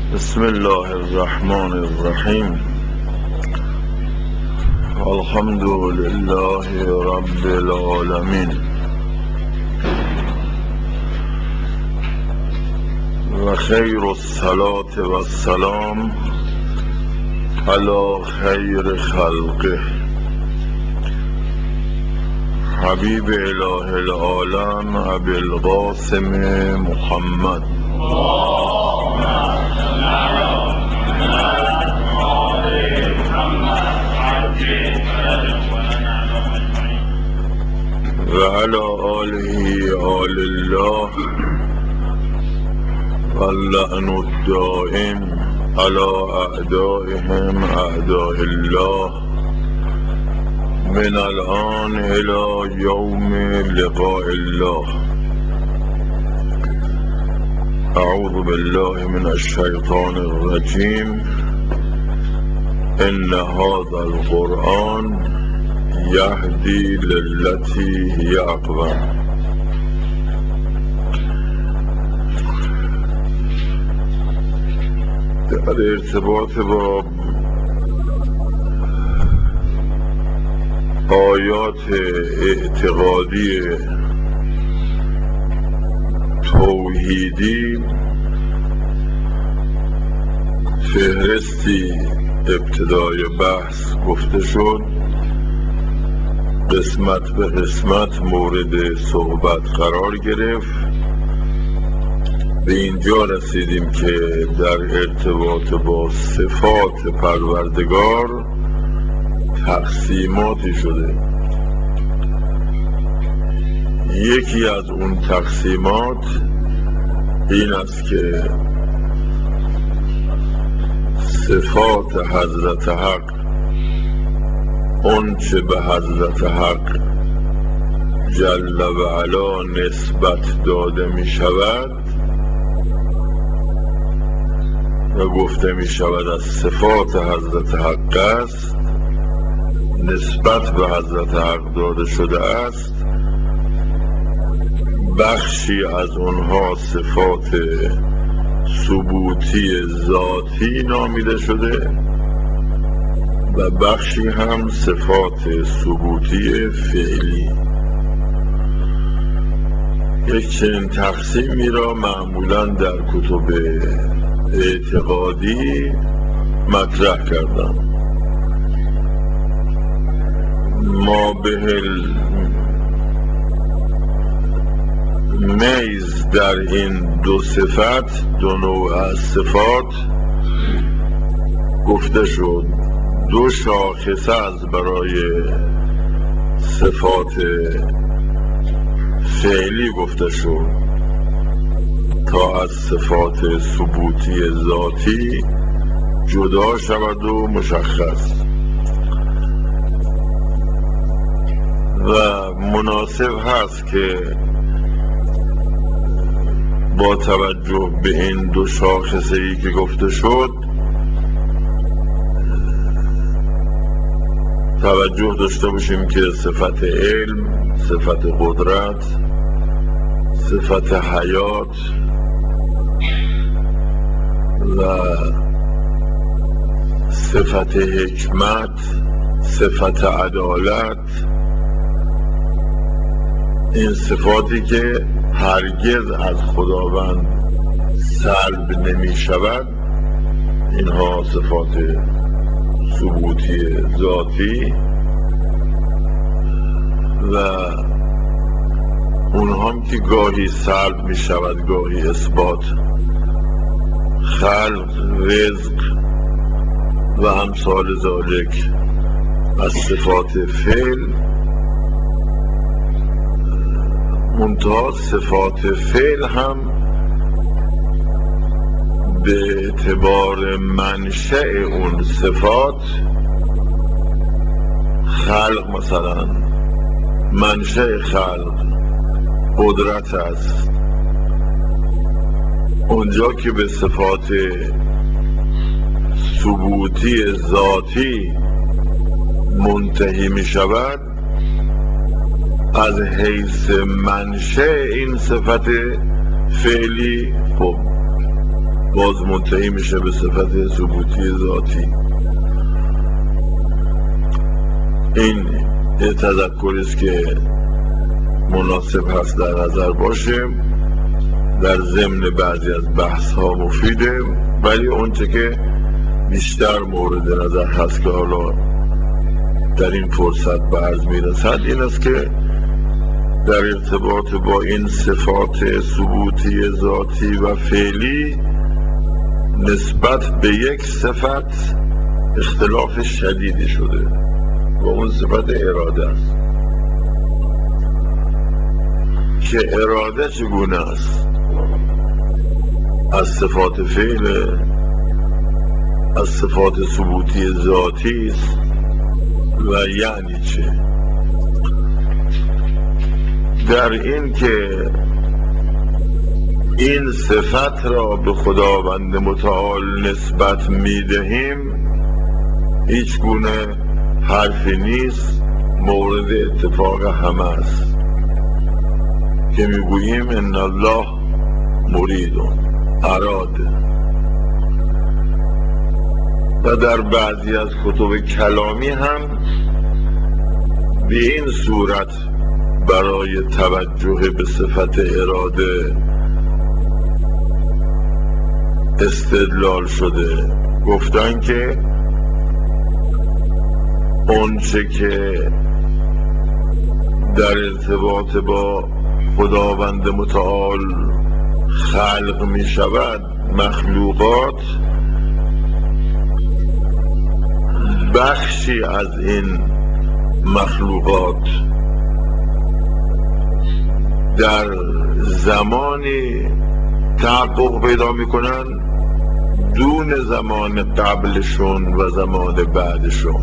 بسم الله الرحمن الرحیم. الحمد لله رب العالمین و خیر الصلاة و السلام علی خیر خلقه حبیب اله العالم ابی القاسم محمد. و علی آله آل الله و اللعن الدائم علی اعدائهم اعداء الله من الآن الی یوم لقاء الله. اعوذ بالله من الشیطان الرجیم. ان هذا القرآن یهدی للتی هی اقوم. در ارتباط با آیات اعتقادی توحیدی فهرستی ابتدای بحث گفته شد، قسمت به قسمت مورد صحبت قرار گرفت. به اینجا رسیدیم که در ارتباط با صفات پروردگار تقسیماتی شده. یکی از اون تقسیمات این است که صفات حضرت حق، اون چه به حضرت حق جل و علا نسبت داده می شود و گفته می شود از صفات حضرت حق است، نسبت به حضرت حق داده شده است، بخشی از اونها صفات ثبوتی ذاتی نامیده شده و بخشی هم صفات ثبوتی فعلی. یک چنین تقسیمی را معمولا در کتب اعتقادی مطرح کردم. ما به میز در این دو صفت، دو نوع از صفات گفته شد. دو شاخصه از برای صفات فعلی گفته شد تا از صفات ثبوتی ذاتی جدا شود و مشخص. و مناسب هست که با توجه به این دو شاخصه ای که گفته شد توجه داشته باشیم که صفت علم، صفت قدرت، صفت حیات و صفت حکمت، صفت عدالت، این صفاتی که هرگز از خداوند سلب نمی شود، اینها صفات ثبوتی ذاتی و اونها هم که گاهی سلب می شود گاهی اثبات، خلق، رزق و امثال ذالک از صفات فعل. منتها صفات فعل هم به اعتبار منشأ اون صفات، خلق مثلا منشأ خلق قدرت است، اونجا که به صفات ثبوتی ذاتی منتهی می شود، از حیث منشأ این صفت فعلی خب باز منتهی میشه به صفت ثبوتی ذاتی. این یه تذکری است که مناسب هست در نظر باشه، در ضمن بعضی از بحث ها مفیده، ولی اونچه که بیشتر مورد نظر هست که حالا در این فرصت به عرض میرسد این است که در ارتباط با این صفات ثبوتی ذاتی و فعلی نسبت به یک صفت اختلاف شدیدی شده و اون صفت اراده است. که اراده چگونه است؟ از صفات فعل، از صفات ثبوتی ذاتی است و یعنی چه؟ در این که این صفت را به خداوند متعال نسبت میدهیم هیچ گونه حرفی نیست، مورد اتفاق همه است که میگوییم ان الله مرید اراده. و در بعضی از کتب کلامی هم به این صورت برای توجه به صفت اراده استدلال شده، گفتن که اونچه که در ارتباط با خداوند متعال خلق می شود، مخلوقات بخشی از این مخلوقات در زمانی تحقق پیدا می کنن دون زمان قبلشون و زمان بعدشون،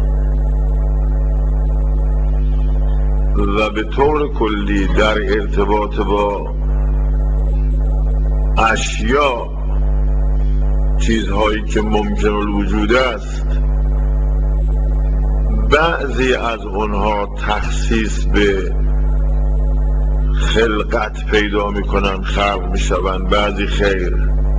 و به طور کلی در ارتباط با اشیا، چیزهایی که ممکن الوجود است، بعضی از اونها تخصیص به خلقت پیدا میکنن، خلق میشون، بعضی خیر.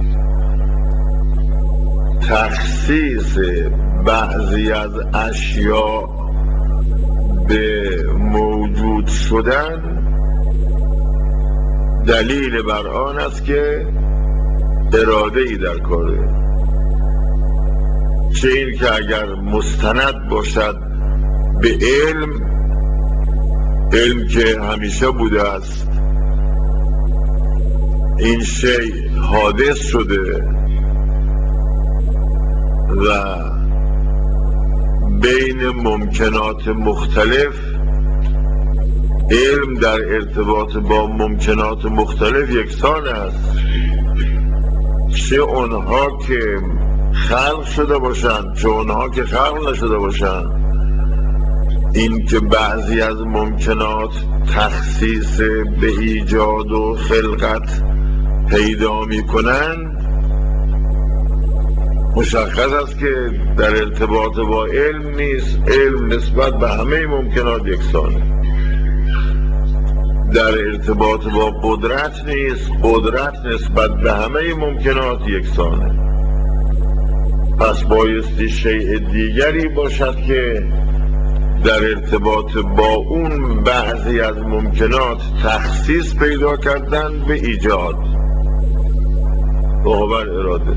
تخصیص بعضی از اشیا به موجود شدن دلیل بر آن است که اراده ای در کاره، چه این که اگر مستند باشد به علم که همیشه بوده است، این شیء حادث شده و بین ممکنات مختلف علم در ارتباط با ممکنات مختلف یکسان است، چه اونها که خلق شده باشند چه اونها که خلق نشده باشند. این که بعضی از ممکنات تخصیص به ایجاد و خلقت پیدا می کنند مشخص است که در ارتباط با علم نیست. علم نسبت به همه ممکنات یکسانه. در ارتباط با قدرت نیست، قدرت نسبت به همه ممکنات یکسانه. پس بایستی شیء دیگری باشد که در ارتباط با اون بعضی از ممکنات تخصیص پیدا کردن به ایجاد و بر اراده.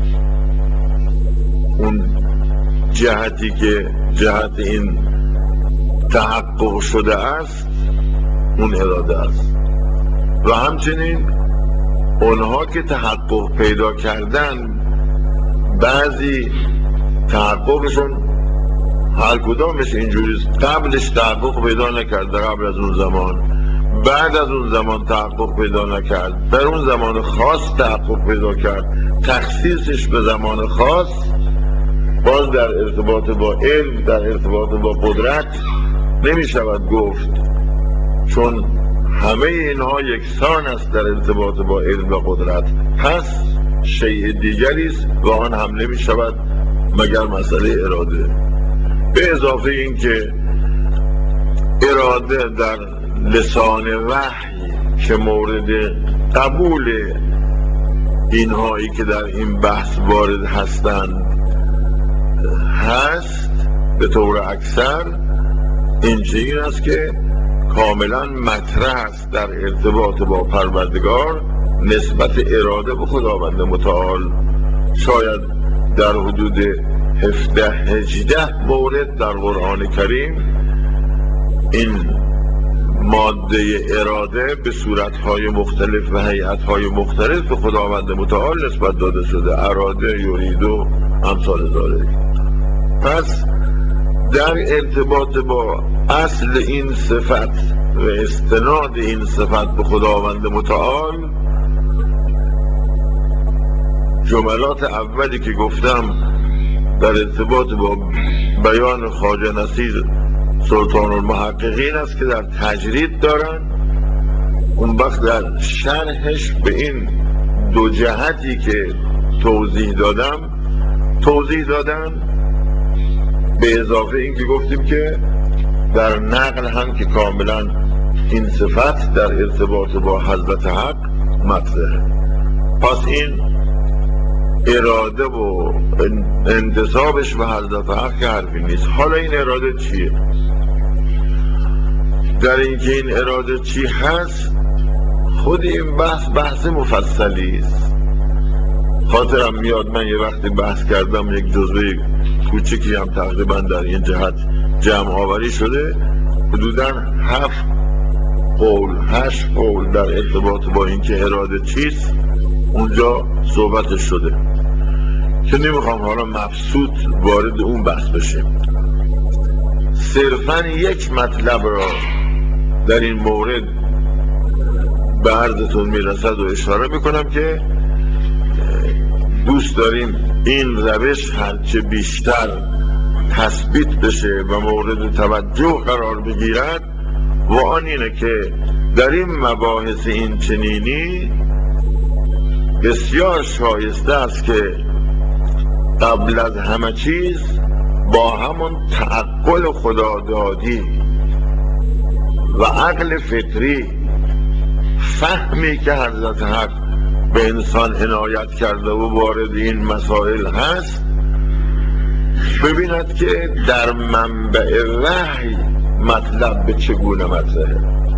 اون جهتی که جهت این تحقق شده است اون اراده است. و همچنین اونها که تحقق پیدا کردن بعضی تحققشون هر کدامش اینجوریست، قبلش تحقق پیدا نکرد قبل از اون زمان، بعد از اون زمان تحقق پیدا نکرد، در اون زمان خاص تحقق پیدا کرد، تخصیصش به زمان خاص باز در ارتباط با علم، در ارتباط با قدرت نمی شود گفت، چون همه اینها یکسان است در ارتباط با علم و قدرت. پس شیء دیگری است و آن هم نمی شود مگر مسئله اراده. به اضافه این که اراده در لسان وحی که مورد قبول اینهایی که در این بحث وارد هستند هست به طور اکثر این چیزی است که کاملا مطرح است در ارتباط با پروردگار نسبت اراده به خداوند متعال. شاید در حدود 17-18 مورد در قرآن کریم این ماده اراده به صورتهای مختلف و هیئتهای مختلف به خداوند متعال نسبت داده شده. اراده، یرید و امثال ذالک. پس در ارتباط با اصل این صفت و استناد این صفت به خداوند متعال، جملات اولی که گفتم در ارتباط با بیان خواجه نصیر سلطان المحققین است که در تجرید دارن. اون وقت در شرحش به این دو جهتی که توضیح دادن به اضافه این که گفتیم که در نقل هم که کاملا این صفت در ارتباط با حضرت حق مطرحه. پس این اراده و انتصابش به حضرت حق که حرفی نیست. حالا این اراده چیه؟ در اینکه این اراده چی هست خود این بحث مفصلی است. خاطرم میاد من یه وقتی بحث کردم، یک جزوه کوچکی هم تقریبا در این جهت جمع آوری شده، حدوداً 7 قول در ارتباط با اینکه اراده چیست اونجا صحبتش شده که نمیخوام حالا مبسوط وارد اون بحث بشیم. صرفاً یک مطلب را در این مورد به عرضتون میرسد و اشاره میکنم که دوست داریم این روش هرچه بیشتر تثبیت بشه و مورد توجه قرار بگیرد و آن اینه که در این مباحث این چنینی بسیار شایسته است که قبل از همه چیز با همون تعقل خدادادی و عقل فطری، فهمی که حضرت حق به انسان عنایت کرده و وارد این مسائل هست، ببیند که در منبع وحی مطلب به چگونه مطرحه،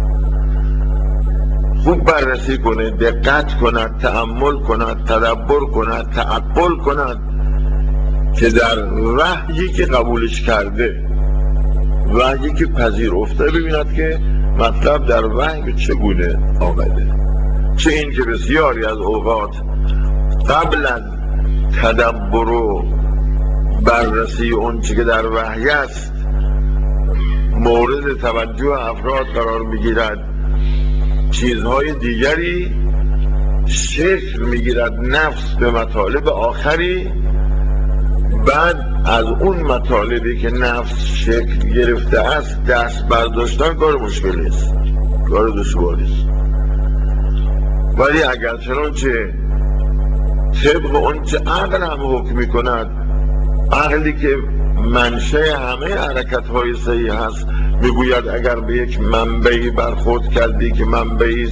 خوب بررسی کنه، دقت کند، تأمل کند، تدبر کند، تعقل کند که در وحیی که قبولش کرده، وحیی که پذیرفته، ببیند که مطلب در وحی به چگونه آمده. چه این که بسیاری از اوقات قبل از تدبر و بررسی اون چی که در وحی است مورد توجه افراد قرار میگیرد، چیزهای دیگری شکل میگیرد نفس به مطالب آخری، بعد از اون مطالبی که نفس شکل گرفته است دست برداشتن کار مشکلی است، کار دشواری است. ولی اگر چنانچه طبق اون چه عقل هم حکم میکند، عقلی که منشأ همه حرکت های صحیح هست، میگوید اگر به یک منبعی برخورد کردی که منبعی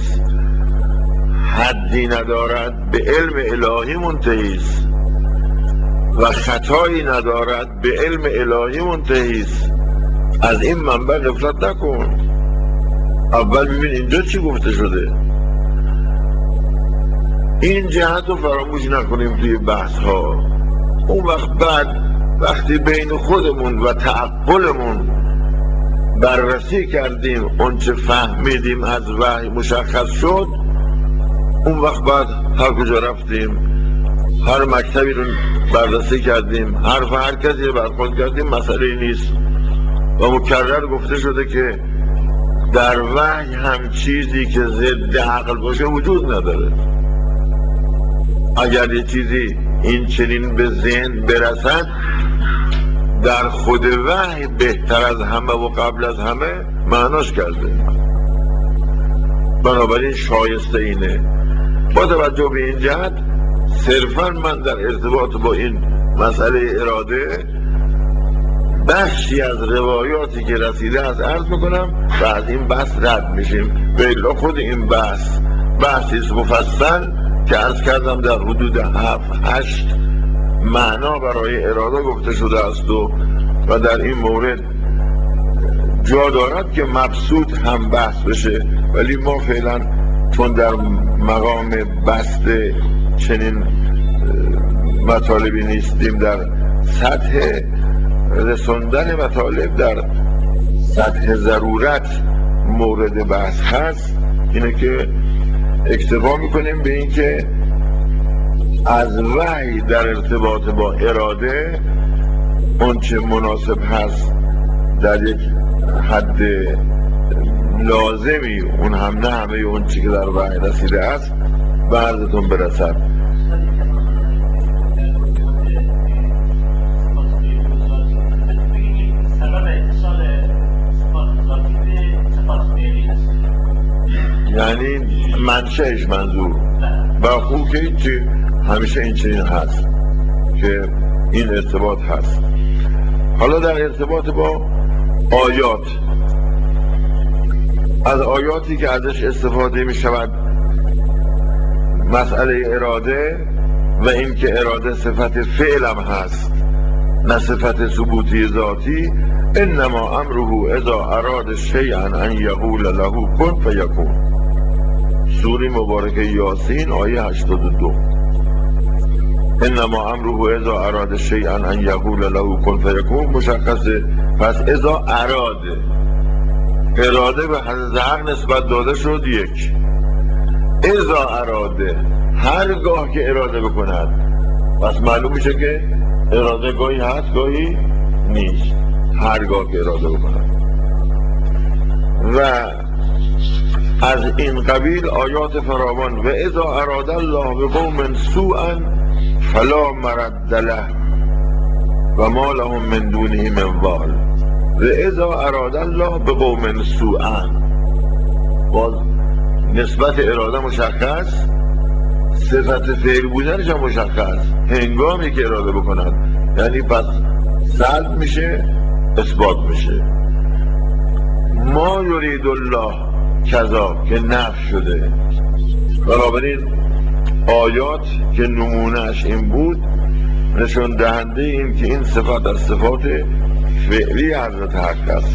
حدی ندارد به علم الهی منتهی است و خطایی ندارد به علم الهی منتهی است، از این منبع غفلت نکن. اول ببین اینجا چی گفته شده، این جهت رو فراموش نکنیم توی بحث ها. اون وقت بعد وقتی بین خودمون و تعقلمون بررسی کردیم، اون چه فهمیدیم از وحی مشخص شد، اون وقت بعد هر کجا رفتیم، هر مکتبی رو بررسی کردیم، هر کسی رو برخورد کردیم، مسئله نیست. و مکرر گفته شده که در وحی هم چیزی که ضد عقل باشه وجود نداره. اگر یه چیزی این چنین به ذهن برسد، در خود وحی بهتر از همه و قبل از همه معناش کرده. بنابراین شایسته اینه. با توجه به این جهت صرفا من در ارتباط با این مسئله اراده بخشی از روایاتی که رسیده از عرض میکنم و از این بحث رد میشیم. به الا خود این بحثی است مفصل که عرض کردم در حدود 7-8 معنا برای اراده گفته شده است و در این مورد جا دارد که مبسوط هم بحث بشه، ولی ما فعلا چون در مقام بسط چنین مطالبی نیستیم، در سطح رساندن مطالب در سطح ضرورت مورد بحث هست، اینه که اکتفا میکنیم به این که از وحی در ارتباط با اراده اون چه مناسب هست در یک حد لازمی، اون هم نه همه اون چی که در وحی رسیده است، به عرضتون برسد. یعنی منشأش منظور و خوب که هیچی، همیشه این چنین هست که این ارتباط هست. حالا در ارتباط با آیات، از آیاتی که ازش استفاده می شود مسئله اراده و این که اراده صفت فعلم هست نه صفت ثبوتی ذاتی. انما امره اذا اراد شیئا ان یقول له کن فیکون، سوره مبارکه یاسین آیه 82. انما امره اذا اراد شیئا ان یقول له کن فیکون مشخصه. پس اذا اراده به حضرت حق نسبت داده شد یک. اذا اراده هرگاه که اراده بکند، پس معلوم میشه که اراده گاهی هست گاهی نیست، هرگاه که اراده بکند. و از این قبیل آیات فراوان. و اذا اراد الله بقوم سوءا فلا مرد له و ما لهم من دونه من وال. و اذا اراد الله بقوم سوءا، باز نسبت اراده مشخص، صفت فعل بودنش هم مشخص، هنگامی که اراده بکند، یعنی پس سلب میشه اثبات میشه. ما یرید الله کذا که نفی شده. بنابراین آیات که نمونهش این بود نشان دهنده این که این صفت از صفات فعلی حضرت حق است.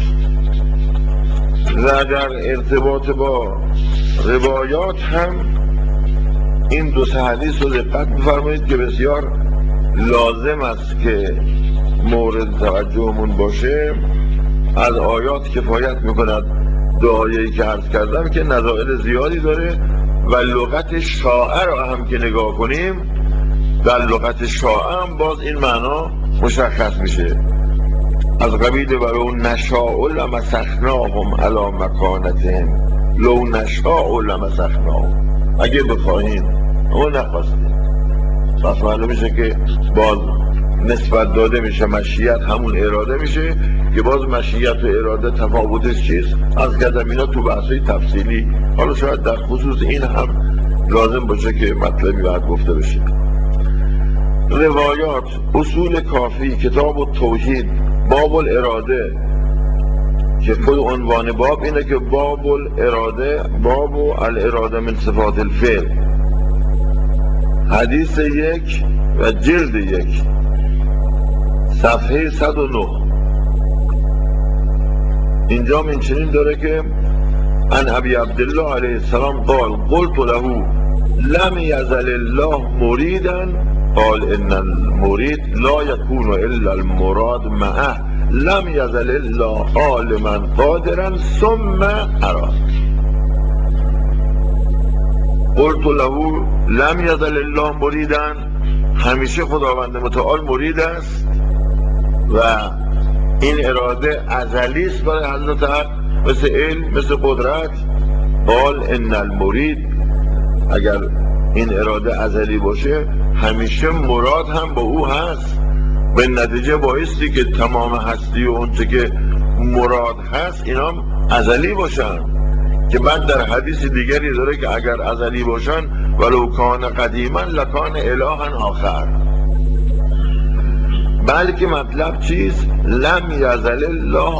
و در ارتباط با روایات هم این دو سه حدیث رو دقت بفرمایید که بسیار لازم است که مورد توجهمون باشه. از آیات کفایت میکند. دو آیه‌ای که عرض کردم که نظائر زیادی داره و لغت شاعر رو هم که نگاه کنیم، در لغت شاعر هم باز این معنا مشخص میشه. از قبیل ولو نشاء لمسخناهم علی مکانتهم، لو نشاء لمسخناهم، اگه بخواهیم اما نخواستیم. پس معلوم میشه که باز نسبت داده میشه مشیت همون اراده میشه که باز مشیت و اراده تفاوتش چیست. از کردم اینا تو بحثای تفصیلی، حالا شاید در خصوص این هم لازم باشه که مطلبی باید گفته بشه. روایات، اصول کافی، کتاب التوحید، باب الاراده که خود عنوان باب اینه که باب الاراده، باب الاراده من صفات الفعل، حدیث 1 و جلد 1 صفحه 109. اینجا این چنین داره که ان ابی عبدالله علیه السلام قال قلت له لم یزل الله مریدا قال ان المرید لا یکون الا المراد معه لم یزل الله عالما قادرا ثم اراد. قلت له لم یزل الله مریدا، همیشه خداوند متعال مرید است و این اراده ازلی است برای حضرت حق، مثل علم، مثل قدرت. قال ان المرید، اگر این اراده ازلی باشه همیشه مراد هم با او هست. به نتیجه بایستی که تمام هستی و اونچه که مراد هست اینا ازلی باشن، که بعد در حدیث دیگری داره که اگر ازلی باشن ولو کان قدیما لکان الها آخر. بلکه مطلب چیست؟ لم یزل الله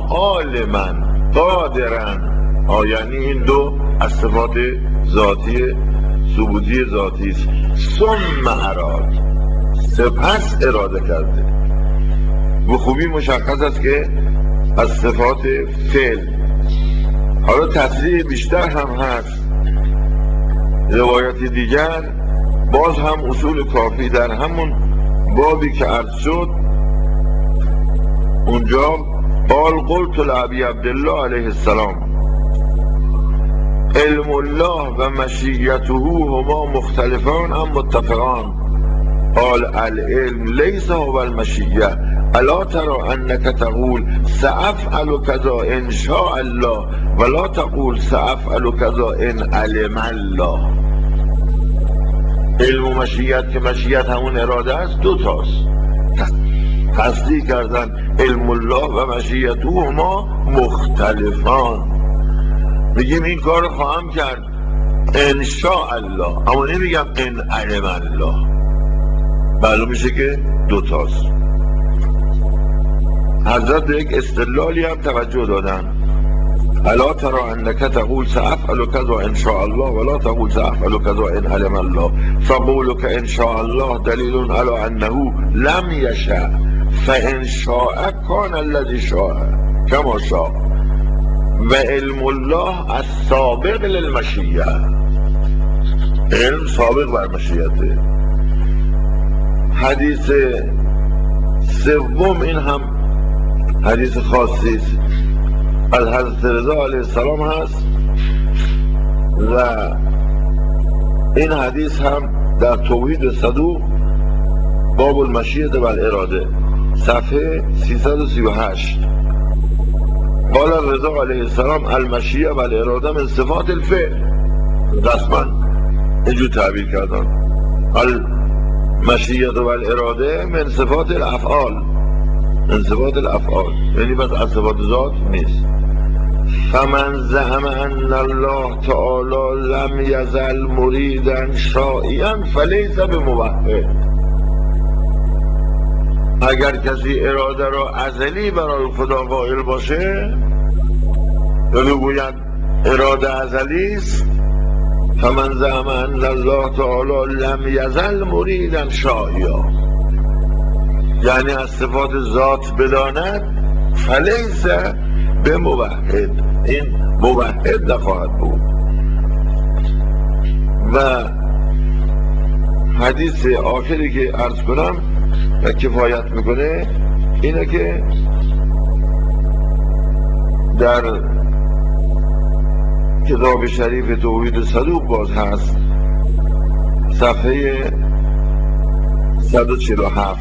عالما قادرا، یعنی این دو از صفات ذاتی ثبوتی ذاتی است. ثم اراد، سپس اراده کرده. به خوبی مشخص است که از صفات فعل. حالا تصریح بیشتر هم هست. روایت دیگر باز هم اصول کافی در همون بابی که عرض شد، اونجا قال قلت لابی عبدالله علیه السلام علم الله و مشیته هما مختلفان ام متفقان؟ قال العلم لیس هو المشیه الا ترى انک تقول سأفعل کذا ان شاء الله ولا تقول سأفعل کذا ان علم الله. علم و مشیت که مشیت همون اراده است دو تاست. تصدیق کردن علم الله و مشیته هما مختلفان. میگیم این کار خواهم کرد ان شاء الله، اما نمیگم ان علم الله. معلوم میشه که دو تاست. حضرت به یک استدلالی هم توجه دادن. الا ترى انک تقول سأفعل كذا ان شاء الله ولا تقول سأفعل كذا ان علم الله فقولك ان شاء الله دلیل على انه لم یشاء فان شاء كان الذي شاء كما شاء و علم الله السابق للمشیه. علم سابق بر مشیته. حدیث سوم این هم حدیث خاصی است، از حضرت رضا علیه السلام هست و این حدیث هم در توحید صدوق باب المشیه و الاراده صفحه 338 قال رضا علیه السلام المشیه و الاراده من صفات الفعل. رسما اینجور تعبیر کردن المشیه و الاراده من صفات الافعال، من صفات الافعال، یعنی بس از صفات ذات نیست. فمن زعم ان الله تعالی لم یزل مریدا شائعا فلیس بموحد. اگر کسی اراده را ازلی برای خدا قائل باشه، بگوید اراده ازلی است، فمن زعم ان الله تعالی لم یزل مریدا شائعا، یعنی از صفات ذات بداند، فلیس بموحد، این موحد نخواهد بود. و حدیث آخری که عرض کنم و کفایت میکنه اینه که در کتاب شریف توحید صدوق باز هست صفحه 147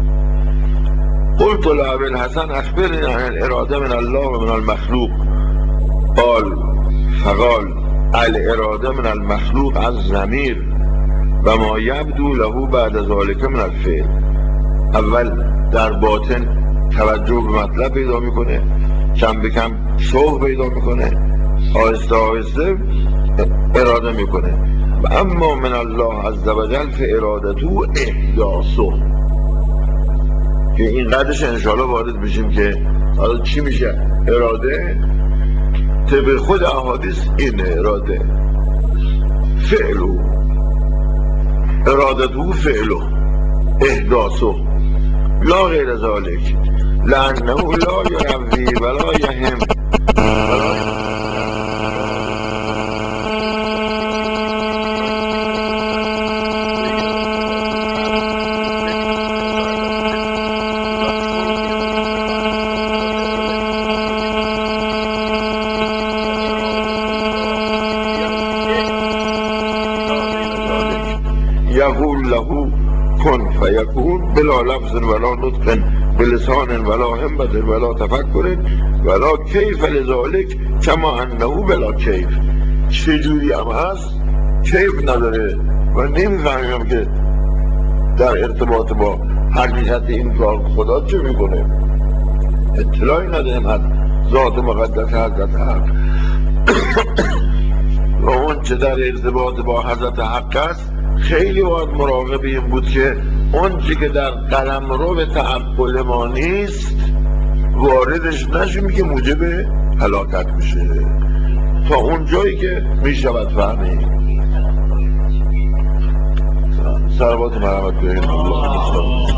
قلت لابی الحسن اخبرنی عن الاراده من الله و من المخلوق قال فقال الاراده من المخلوق از ضمیر و ما یبدو له بعد ذلك من الفعل. اول در باطن توجه به مطلب پیدا میکنه، کم به کم شوق پیدا میکنه، آهسته آهسته اراده میکنه. و اما من الله عز وجل فارادته احداثه، که این قدرش انشاءالله وارد میشیم که حالا چی میشه اراده. طبق خود احادیث این اراده فعلو، ارادته فعلو احداثه لا غیر ذلك لانه لا یروی ولا یهم یقول له کن فیکون بلا لفظ ولا نطق بلسان ولا همت ولا تفکر ولا کیف لذالک کما انه بلا کیف. چجوری هم هست کیف نداره و نمیفهمیم که در ارتباط با حقیقت این کار خدا چه میکنه، اطلاعی نداریم از ذات مقدس حضرت حق و اون چه در ارتباط با حضرت حق است. خیلی باید مراقب این بود که اون چی که در قلمرو به تعقل ما نیست واردش نشیم که موجب هلاکت میشه، تا اون جایی که میشود فهمید. صلوات و مرحمت به اللهم